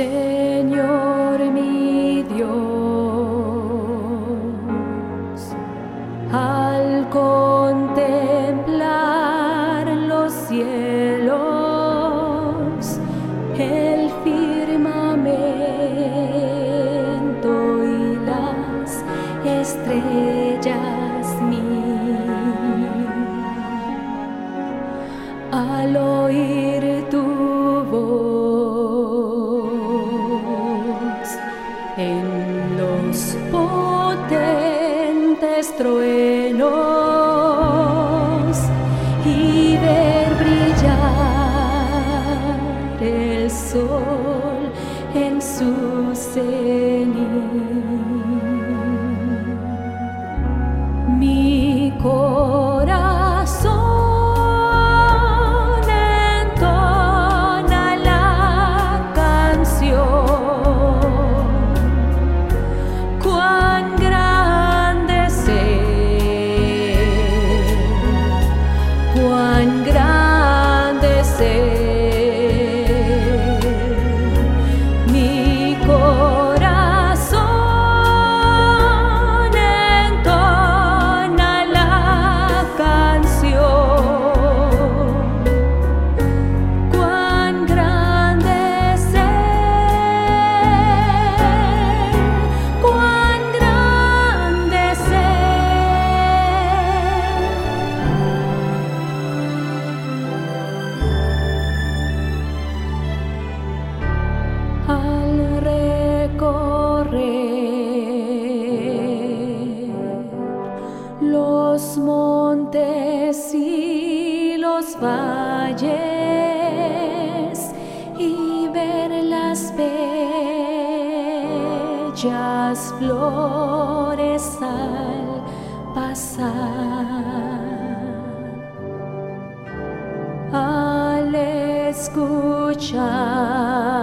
Señor mi Dios, al contemplar los cielos, el firmamento y las estrellas al oír tu voz en los potentes truenos y ver brillar el sol en su cenit. Mi corazón entona la canción. Cuán grande es Él, cuán grande es Él. Mi corazón entona la canción. Cuán grande es Él, cuán grande es Él. Al recorrer los montes y los valles y ver las bellas flores al pasar, al escuchar